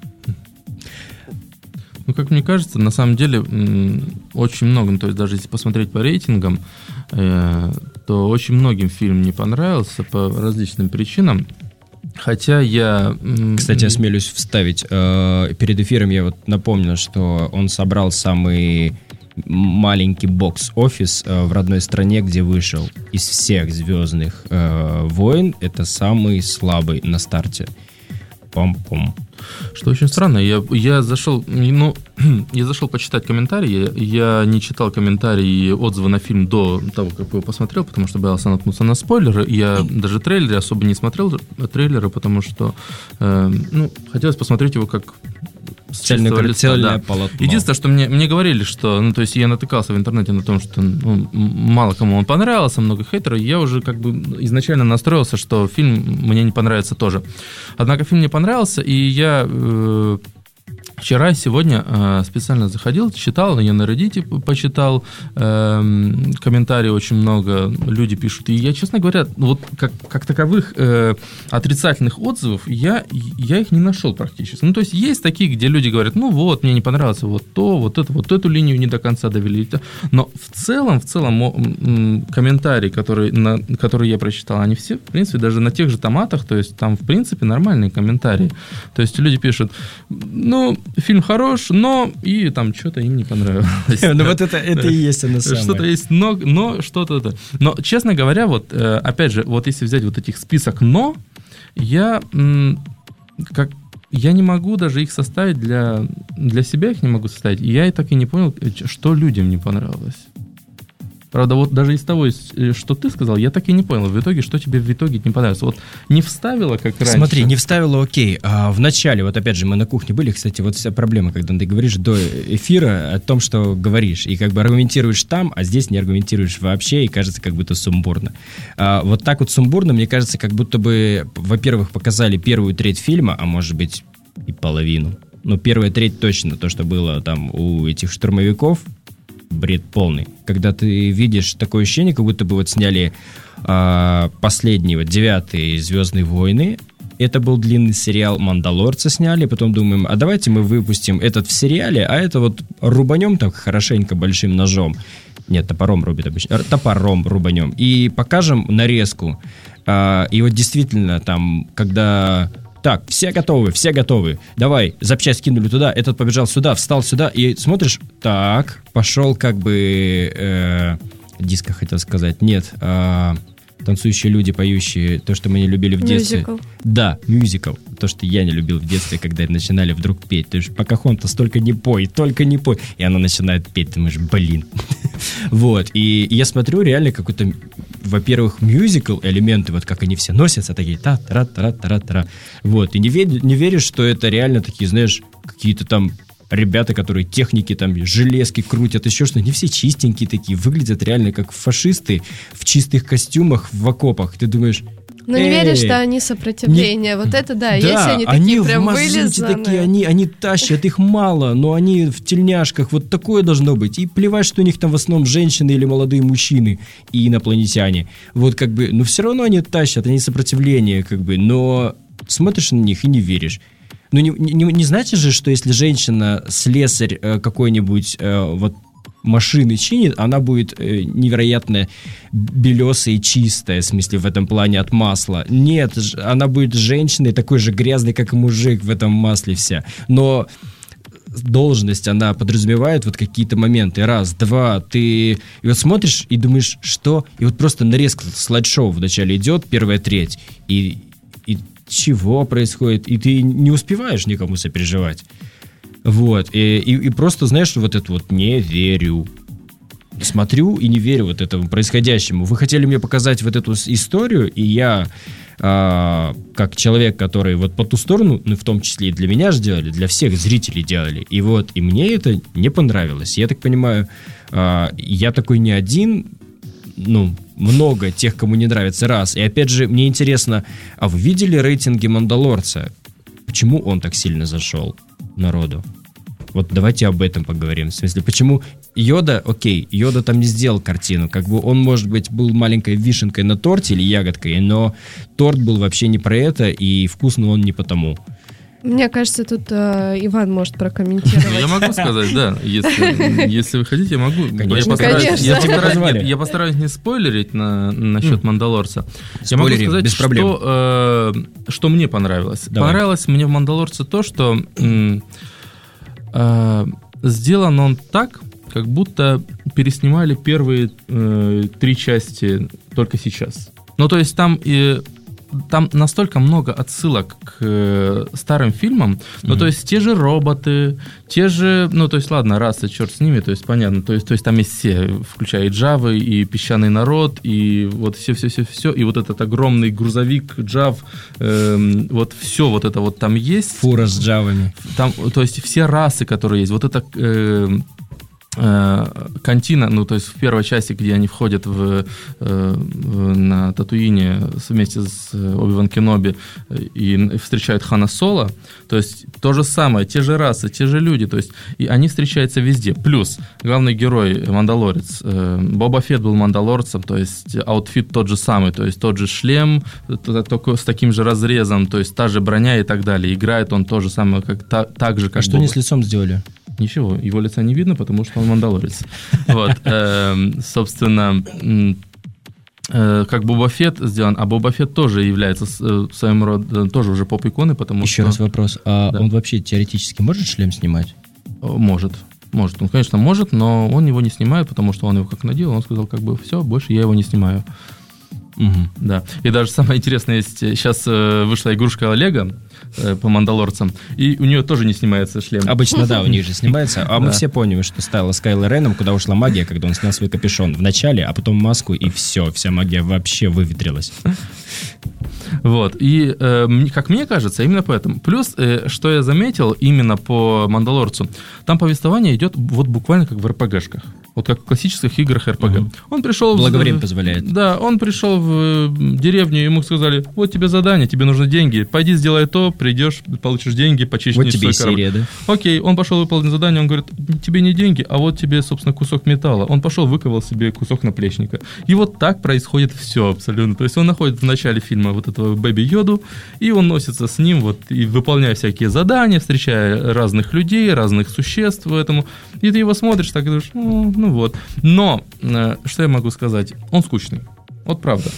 Ну, как мне кажется, на самом деле очень много, ну, то есть даже если посмотреть по рейтингам, э, то очень многим фильм не понравился по различным причинам. Хотя я... Кстати, осмелюсь вставить. Э, перед эфиром я вот напомнил, что он собрал самый маленький бокс-офис э, в родной стране, где вышел. Из всех «Звездных э, войн» это самый слабый на старте. Пом-пом. Что очень странно, я, я зашел, ну, я зашел почитать комментарии, я не читал комментарии и отзывы на фильм до того, как его посмотрел, потому что боялся наткнуться на спойлеры. Я даже трейлеры особо не смотрел, трейлеры, потому что, э, ну, хотелось посмотреть его как цельное, цельное полотно. Единственное, что мне, мне говорили, что, ну, то есть я натыкался в интернете на том, что ну, мало кому он понравился, много хейтеров, и я уже как бы изначально настроился, что фильм мне не понравится тоже. Однако фильм мне понравился, и я э, вчера и сегодня э, специально заходил, читал, я на Reddit почитал, э, комментарии очень много, люди пишут, и я, честно говоря, вот как, как таковых э, отрицательных отзывов я, я их не нашел практически. Ну, то есть есть такие, где люди говорят, ну вот, мне не понравилось вот то, вот это, вот эту линию не до конца довели. Но в целом, в целом комментарии, которые, на, которые я прочитал, они все, в принципе, даже на тех же томатах, то есть там, в принципе, нормальные комментарии. То есть люди пишут, ну, фильм хорош, но и там что-то им не понравилось. Ну вот это и есть оно самое. Что-то есть, но, но что-то... Но, честно говоря, вот, опять же, вот если взять вот этих список «но», я как... Я не могу даже их составить для, для себя, их не могу составить. И я и так и не понял, что людям не понравилось. Правда, вот даже из того, что ты сказал, я так и не понял в итоге, что тебе в итоге не понравилось. Вот не вставила, как раньше. Смотри, не вставила, окей. А в начале, вот опять же, мы на кухне были, кстати, вот вся проблема, когда ты говоришь до эфира о том, что говоришь, и как бы аргументируешь там, а здесь не аргументируешь вообще, и кажется, как будто сумбурно. А вот так вот сумбурно, мне кажется, как будто бы, во-первых, показали первую треть фильма, а может быть, и половину. Ну, первая треть точно, то, что было там у этих штурмовиков, бред полный. Когда ты видишь такое ощущение, как будто бы вот сняли э, последний, вот девятый «Звездные войны». Это был длинный сериал, «Мандалорца» сняли, потом думаем, а давайте мы выпустим этот в сериале, а это вот рубанем так хорошенько большим ножом. Нет, топором рубит обычно. Топором рубанем. И покажем нарезку. Э, и вот действительно там, когда... Так, все готовы, все готовы. Давай, запчасть кинули туда, этот побежал сюда, встал сюда, и смотришь, так, пошел как бы... Э, диско хотел сказать, нет, э, танцующие люди, поющие, то, что мы не любили в детстве. Мюзикл. Да, мюзикл. То, что я не любил в детстве, когда начинали вдруг петь. То есть Покахонтас, только не пой, только не пой. И она начинает петь, ты думаешь, блин. Вот, и я смотрю реально какой-то... Во-первых, мюзикл, элементы, вот как они все носятся, такие та-та-та-та-та-та. Вот, и не, ве- не веришь, что это реально такие, знаешь, какие-то там ребята, которые техники, там, железки крутят, еще что-то. Не все чистенькие такие, выглядят реально как фашисты в чистых костюмах в окопах. Ты думаешь... Но не веришь, что они сопротивление. Не... Вот это да, да, если они такие они прям в мазуте вылизанные. такие, они, они тащат, их мало, но они в тельняшках, вот такое должно быть. И плевать, что у них там в основном женщины или молодые мужчины и инопланетяне. Вот как бы, но все равно они тащат, они сопротивление, как бы, но смотришь на них и не веришь. Ну не, не, не значит же, что если женщина, слесарь э, какой-нибудь, э, вот, машины чинит, она будет э, невероятно белесая и чистая, в смысле, в этом плане от масла. Нет, она будет женщиной, такой же грязной, как и мужик в этом масле вся. Но должность, она подразумевает вот какие-то моменты. Раз, два, ты... И вот смотришь и думаешь, что... И вот просто нарезка слайд-шоу вначале идет, первая треть, и, и чего происходит? И ты не успеваешь никому сопереживать. Вот, и, и, и просто, знаешь, вот это вот не верю. Смотрю и не верю вот этому происходящему. Вы хотели мне показать вот эту историю, и я, а, как человек, который вот по ту сторону, ну, в том числе и для меня же делали, для всех зрителей делали, и вот, и мне это не понравилось. Я так понимаю, а, я такой не один, ну, много тех, кому не нравится, раз. И опять же, мне интересно, а вы видели рейтинги «Мандалорца»? Почему он так сильно зашел народу? Вот давайте об этом поговорим. В смысле, почему Йода, окей, Йода там не сделал картину, как бы он, может быть, был маленькой вишенкой на торте или ягодкой, но торт был вообще не про это, и вкусный он не потому. Мне кажется, тут э, Иван может прокомментировать. Я могу сказать, да, если, если вы хотите, я могу. Конечно, я постараюсь, конечно. Я, постараюсь, я, я постараюсь не спойлерить на, насчет mm. «Мандалорца». Я могу сказать, без проблем. Что, э, что мне понравилось. Давай. Понравилось мне в «Мандалорце» то, что э, э, сделан он так, как будто переснимали первые э, три части только сейчас. Ну, то есть там... и там настолько много отсылок к э, старым фильмам, ну, mm-hmm. то есть те же роботы, те же, ну, то есть, ладно, расы, черт с ними, то есть, понятно, то есть, то есть там есть все, включая и Джавы, и песчаный народ, и вот все-все-все-все, и вот этот огромный грузовик Джав, э, вот все вот это вот там есть. Фура с Джавами. Там, то есть все расы, которые есть, вот это... Э, Кантина, ну, то есть в первой части, где они входят в, в, на Татуине вместе с Оби-Ван Кеноби и встречают Хана Соло, то есть то же самое, те же расы, те же люди, то есть и они встречаются везде. Плюс главный герой Мандалорец, Боба Фетт был мандалорцем, то есть аутфит тот же самый, то есть тот же шлем, только с таким же разрезом, то есть та же броня и так далее. Играет он то же самое, как, та, так же, как А что Боба. они с лицом сделали? Ничего, его лица не видно, потому что он мандалорец. Вот, собственно, как Боба Фетт сделан, а Боба Фетт тоже является своим родом, тоже уже поп-иконой, потому что... Еще раз вопрос, а он вообще теоретически может шлем снимать? Может, может, он, конечно, может, но он его не снимает, потому что он его как надел, он сказал, как бы, все, больше я его не снимаю. Угу. Да. И даже самое интересное есть, сейчас э, вышла игрушка Лего э, по мандалорцам, и у нее тоже не снимается шлем. Обычно, да, у них же снимается. А мы все поняли, что стало с Кайло Реном, куда ушла магия, когда он снял свой капюшон в начале, а потом маску, и все, вся магия вообще выветрилась. Вот, и э, как мне кажется, именно поэтому. Плюс, э, что я заметил именно по «Мандалорцу», там повествование идет вот буквально как в эр пэ гэшках. Вот как в классических играх эр пи джи. Угу. Он пришел... Благовремя в... позволяет. Да, он пришел в деревню, ему сказали, вот тебе задание, тебе нужны деньги, пойди сделай то, придешь, получишь деньги, почистишь вот тебе свой серия, корабль. Да? Окей, он пошел выполнить задание, он говорит, тебе не деньги, а вот тебе, собственно, кусок металла. Он пошел, выковал себе кусок наплечника. И вот так происходит все абсолютно. То есть он находит в начале фильма вот этого Бэби Йоду, и он носится с ним, вот, и выполняя всякие задания, встречая разных людей, разных существ в этому. И ты его смотришь, так и думаешь, ну, ну вот. Но, э, что я могу сказать? Он скучный. Вот правда.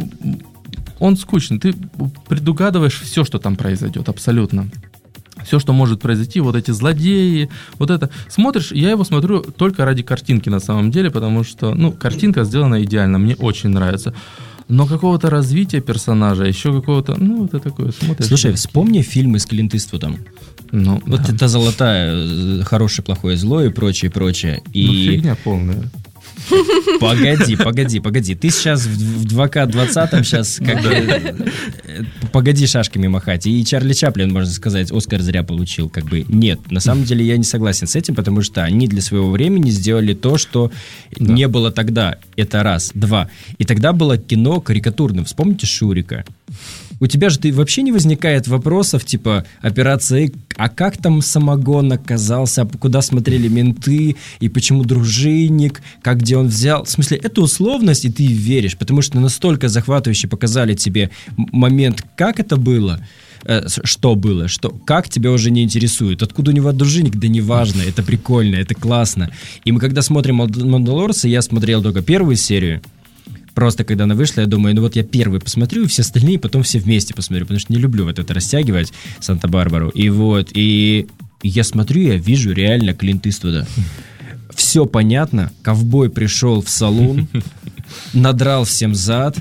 Он скучный. Ты предугадываешь все, что там произойдет, абсолютно. Все, что может произойти, вот эти злодеи, вот это. Смотришь, я его смотрю только ради картинки на самом деле, потому что, ну, картинка сделана идеально, мне очень нравится. Но какого-то развития персонажа, еще какого-то, ну, это такое, смотришь. Слушай, вспомни фильмы с Клинт Иствудом. Ну, вот да. Это золотая, хорошее, плохое, зло и прочее, прочее. И... Ну, фигня полная. Погоди, погоди, погоди. Ты сейчас в два ка двадцатом сейчас как бы... Погоди шашками махать. И Чарли Чаплин, можно сказать, Оскар зря получил. Как бы нет. На самом деле я не согласен с этим, потому что они для своего времени сделали то, что да. не было тогда. Это раз. Два. И тогда было кино карикатурным. Вспомните Шурика. У тебя же ты, вообще не возникает вопросов, типа, операция, а как там самогон оказался, куда смотрели менты, и почему дружинник, как где он взял. В смысле, это условность, и ты веришь, потому что настолько захватывающе показали тебе момент, как это было, э, что было, что, как тебя уже не интересует. Откуда у него дружинник, да неважно, это прикольно, это классно. И мы когда смотрим «Мандалорца», я смотрел только первую серию. Просто когда она вышла, я думаю, ну вот я первый посмотрю, и все остальные потом все вместе посмотрю, потому что не люблю вот это растягивать Санта-Барбару. И вот, и я смотрю, я вижу реально Клинт Иствуда. Все понятно, ковбой пришел в салон, надрал всем зад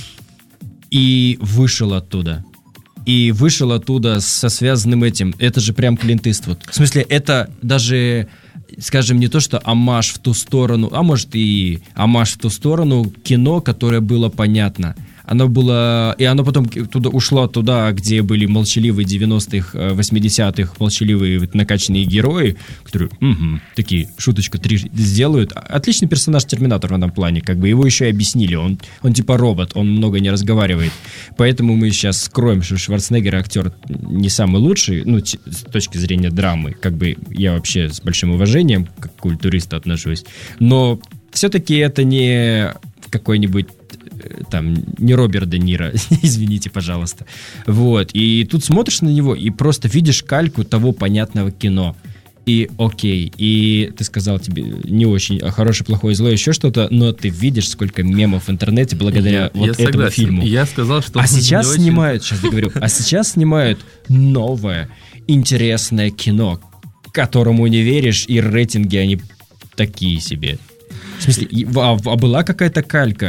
и вышел оттуда. И вышел оттуда со связанным этим. Это же прям Клинт Иствуд. В смысле, это даже... скажем, не то, что омаж в ту сторону, а может и омаж в ту сторону кино, которое было понятно. Оно было... И оно потом туда ушло туда, где были молчаливые девяностых, восьмидесятых, молчаливые накачанные герои, которые угу, такие шуточку три сделают. Отличный персонаж Терминатор в этом плане, как бы его еще и объяснили. Он, он типа робот, он много не разговаривает. Поэтому мы сейчас скроем, что Шварценеггер актер не самый лучший, ну, с точки зрения драмы. Как бы я вообще с большим уважением как к культуристу отношусь. Но все-таки это не какой-нибудь там, не Роберт Де Ниро, извините, пожалуйста. Вот, и тут смотришь на него и просто видишь кальку того понятного кино. И окей, и ты сказал тебе не очень хорошее, плохое, зло, еще что-то, но ты видишь, сколько мемов в интернете благодаря я, вот я этому согласен. фильму. Я сказал, что... А сейчас снимают, очень... сейчас договорю, а сейчас снимают новое, интересное кино, которому не веришь, и рейтинги они такие себе. В смысле, а, а была какая-то калька,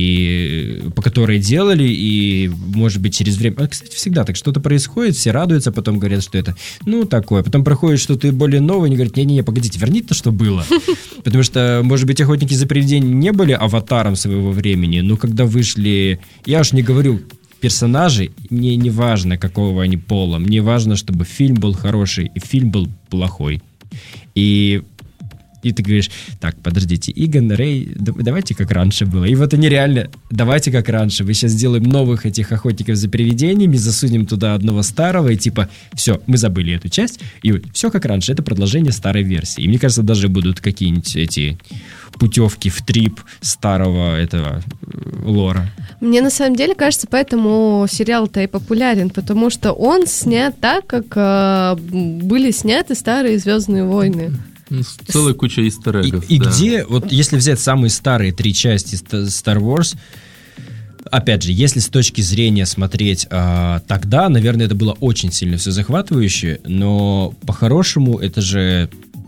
и, по которой делали, и, может быть, через время... А, кстати, всегда так что-то происходит, все радуются, потом говорят, что это, ну, такое. Потом проходит что-то более новое, они говорят, не-не-не, погодите, верните то, что было. Потому что, может быть, «Охотники за привидениями» не были аватаром своего времени, но когда вышли... Я уж не говорю... Персонажи, мне не важно, какого они пола, мне важно, чтобы фильм был хороший, и фильм был плохой. И... И ты говоришь, так, подождите, Игон, Рэй, давайте как раньше было. И вот они реально, давайте как раньше. Мы сейчас сделаем новых этих охотников за привидениями, засунем туда одного старого, и типа, все, мы забыли эту часть, и вот, все как раньше, это продолжение старой версии. И мне кажется, даже будут какие-нибудь эти путевки в трип старого этого лора. Мне на самом деле кажется, поэтому сериал-то и популярен, потому что он снят так, как э, были сняты старые «Звездные войны». Целая куча истер-эггов. И, и да. где, вот если взять самые старые три части Star Wars, опять же, если с точки зрения смотреть а, тогда, наверное, это было очень сильно все захватывающе, но по-хорошему это же,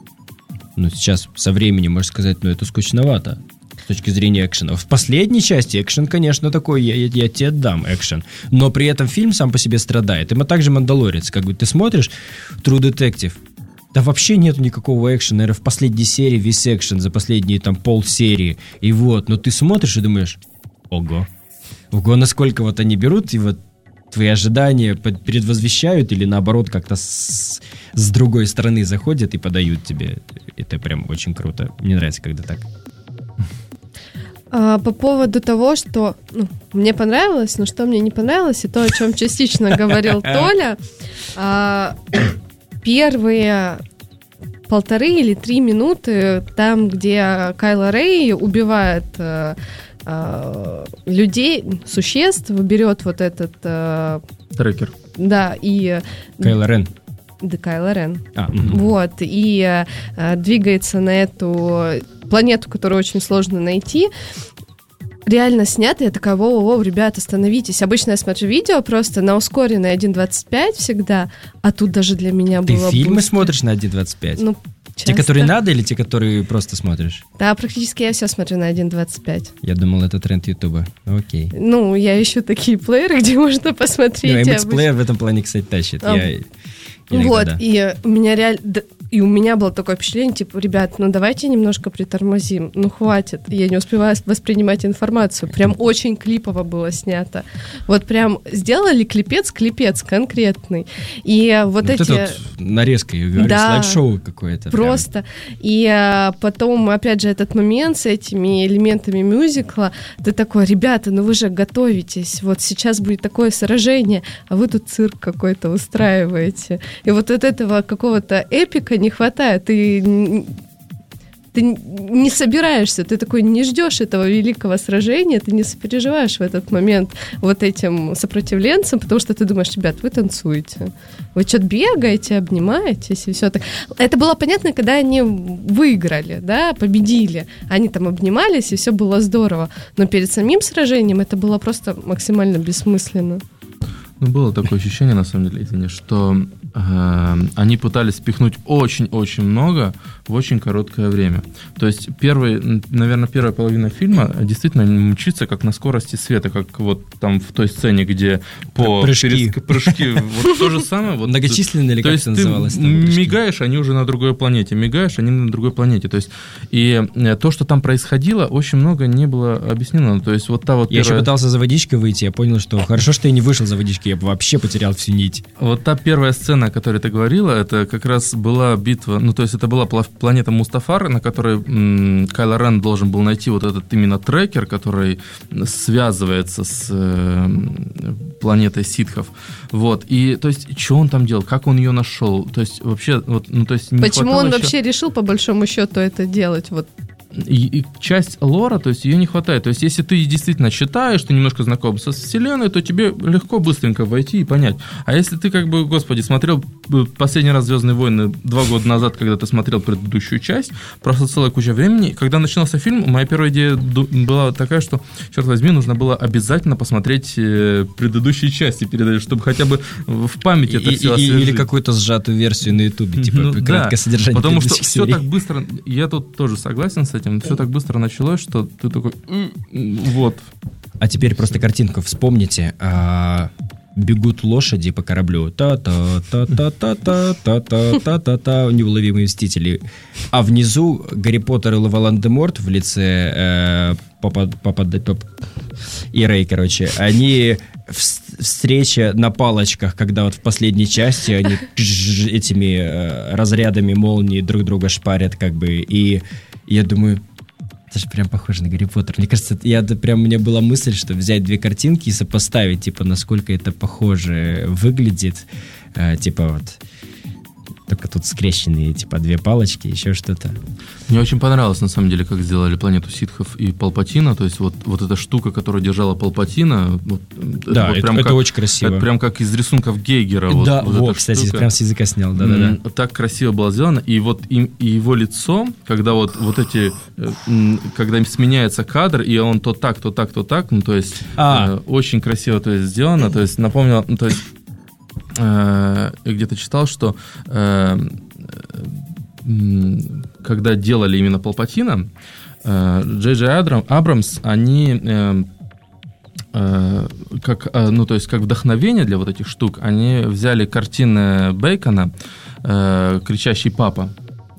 ну, сейчас со временем, можно сказать, ну, это скучновато с точки зрения экшена. В последней части экшен, конечно, такой, я, я, я тебе отдам экшен, но при этом фильм сам по себе страдает. И также «Мандалорец», как бы ты смотришь True Detective, да вообще нету никакого экшена, наверное, в последней серии весь экшен за последние там полсерии. И вот, но ты смотришь и думаешь, ого, ого, насколько вот они берут и вот твои ожидания предвозвещают или наоборот как-то с, с другой стороны заходят и подают тебе. Это прям очень круто. Мне нравится, когда так. А, по поводу того, что ну, мне понравилось, но что мне не понравилось, и то, о чем частично говорил Толя, а, первые полторы или три минуты там, где Кайло Рей убивает а, а, людей, существ, берет вот этот... А, трекер. Да, и... Кайло Рен. Да, Кайло Рен. А, угу. Вот, и а, двигается на эту планету, которую очень сложно найти. Реально снято, я такая, воу-воу, ребята, остановитесь. Обычно я смотрю видео просто на ускоренной один двадцать пять всегда, а тут даже для меня Ты было... Ты фильмы быстро. смотришь на один двадцать пять? Ну, часто. Те, которые надо, или те, которые просто смотришь? Да, практически я все смотрю на один двадцать пять. Я думал, это тренд Ютуба. Окей. Ну, я ищу такие плееры, где можно посмотреть. Ну, эм икс-плеер в этом плане, кстати, тащит. А, я... Иногда, вот, да. и у меня реально... И у меня было такое впечатление, типа, ребят, ну давайте немножко притормозим, ну хватит, я не успеваю воспринимать информацию, прям очень клипово было снято, вот прям сделали клипец-клипец конкретный, и вот, вот эти... это вот нарезка, я говорю, да, слайд-шоу какое-то. Просто, прям. И а, потом, опять же, этот момент с этими элементами мюзикла, ты такой, ребята, ну вы же готовитесь, вот сейчас будет такое сражение, а вы тут цирк какой-то устраиваете, и вот от этого какого-то эпика не хватает, ты, ты не собираешься, ты такой не ждешь этого великого сражения, ты не сопереживаешь в этот момент вот этим сопротивленцам, потому что ты думаешь, ребят, вы танцуете, вы что-то бегаете, обнимаетесь и все так. Это было понятно, когда они выиграли, да, победили, они там обнимались и все было здорово, но перед самим сражением это было просто максимально бессмысленно. Ну, было такое ощущение, на самом деле, извини, что э, они пытались впихнуть очень-очень много в очень короткое время. То есть, первый, наверное, первая половина фильма действительно мчится как на скорости света, как вот там в той сцене, где по... Прыжки. Переск... Прыжки. Вот то же самое. Вот, многочисленные или как это называлось? То есть, ты мигаешь, они уже на другой планете. Мигаешь, они на другой планете. То есть, и то, что там происходило, очень много не было объяснено. То есть, вот та вот Я первая... еще пытался за водичкой выйти, я понял, что хорошо, что я не вышел за водичкой, я вообще потерял всю нить. Вот та первая сцена, о которой ты говорила, это как раз была битва, ну, то есть это была планета Мустафар, на которой м- Кайло Рен должен был найти вот этот именно трекер, который связывается с э, планетой ситхов. Вот, и, то есть, что он там делал, как он ее нашел, то есть, вообще, вот, ну, то есть... Не Почему он еще... вообще решил, по большому счету, это делать, вот? И, и часть лора, то есть ее не хватает. То есть если ты действительно читаешь, ты немножко знаком со вселенной, то тебе легко быстренько войти и понять. А если ты как бы, господи, смотрел последний раз «Звездные войны» два года назад, когда ты смотрел предыдущую часть, прошло целая куча времени. Когда начинался фильм, моя первая идея была такая, что, черт возьми, нужно было обязательно посмотреть предыдущие части передачи, чтобы хотя бы в памяти это и, все и, освежить. Или какую-то сжатую версию на Ютубе, типа ну, краткое да, содержание. Потому что все так быстро, я тут тоже согласен с этим, все так быстро началось, что ты такой, вот. А теперь просто картинку вспомните. А, бегут лошади по кораблю. Та-та-та-та-та-та-та-та-та-та-та. Неуловимые мстители. А внизу Гарри Поттер и Волан-де-Морт в лице э, Папа, Папа, Папа и Рей, короче, они встреча на палочках, когда вот в последней части они этими э, разрядами молнии друг друга шпарят, как бы, и я думаю, это же прям похоже на Гарри Поттер. Мне кажется, я, это прям, у меня была мысль, что взять две картинки и сопоставить, типа, насколько это похоже выглядит, э, типа, вот, только тут скрещенные, типа, две палочки, еще что-то. Мне очень понравилось, на самом деле, как сделали планету ситхов и Палпатина, то есть вот, вот эта штука, которая держала Палпатина. Вот, да, это, это, прям это как, очень красиво. Это прям как из рисунков Гейгера. Вот, да, вот, вот кстати, штука. Прям с языка снял, да-да-да. Так красиво было сделано, и вот и, и его лицо, когда вот, вот эти, когда сменяется кадр, и он то так, то так, то так, ну, то есть а. э, очень красиво то есть, сделано, то есть напомнил, ну, то есть я где-то читал, что э, когда делали именно Палпатина, э, Джей Джей Абрамс, они э, э, как, э, ну, то есть как вдохновение для вот этих штук, они взяли картины Бейкона э, «Кричащий папа».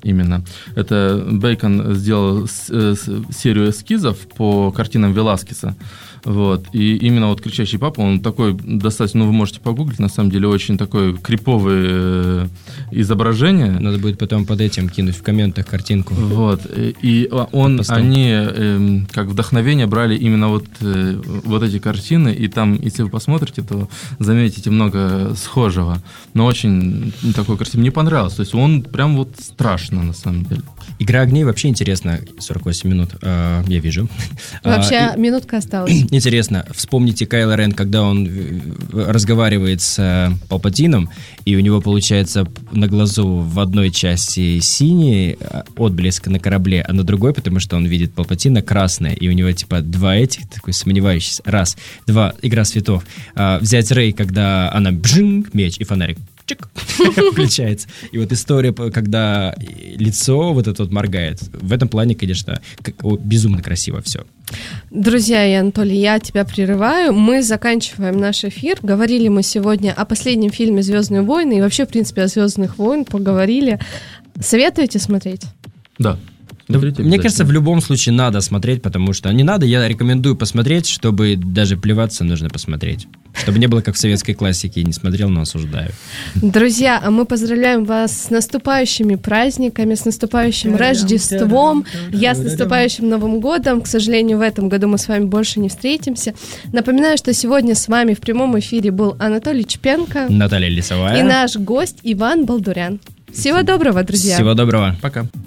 именно. Это Бейкон сделал с, с, серию эскизов по картинам Веласкеса. Вот. И именно вот «Кричащий папа», он такой достаточно, ну, вы можете погуглить, на самом деле, очень такое криповое изображение. Надо будет потом под этим кинуть в комментах картинку. Вот. И он, они э, как вдохновение брали именно вот, э, вот эти картины, и там, если вы посмотрите, то заметите много схожего. Но очень такой красивый. Мне понравилось. То есть он прям вот страшно, на самом деле. «Игра огней» вообще интересно. сорок восемь минут, э, я вижу. Вообще а, минутка осталась. Интересно, вспомните Кайло Рен, когда он разговаривает с Палпатином, и у него получается на глазу в одной части синий отблеск на корабле, а на другой, потому что он видит Палпатина, красное, и у него типа два этих, такой сомневающийся. Раз, два, игра светов. А, взять Рей, когда она бжинг, меч и фонарик. Чик, включается. И вот история, когда лицо вот это вот моргает, в этом плане, конечно, как, о, безумно красиво все. Друзья и Анатолий, я тебя прерываю. Мы заканчиваем наш эфир. Говорили мы сегодня о последнем фильме «Звездные войны» и вообще, в принципе, о «Звездных войнах» поговорили. Советуете смотреть? Да. Смотрите, мне кажется, в любом случае надо смотреть, потому что не надо, я рекомендую посмотреть, чтобы даже плеваться нужно посмотреть. Чтобы не было, как в советской классике, не смотрел, но осуждаю. Друзья, мы поздравляем вас с наступающими праздниками, с наступающим Рождеством, я с наступающим Новым годом. К сожалению, в этом году мы с вами больше не встретимся. Напоминаю, что сегодня с вами в прямом эфире был Анатолий Чепенко, Наталья Лисовая и наш гость Иван Балдурян. Всего доброго, друзья. Всего доброго. Пока.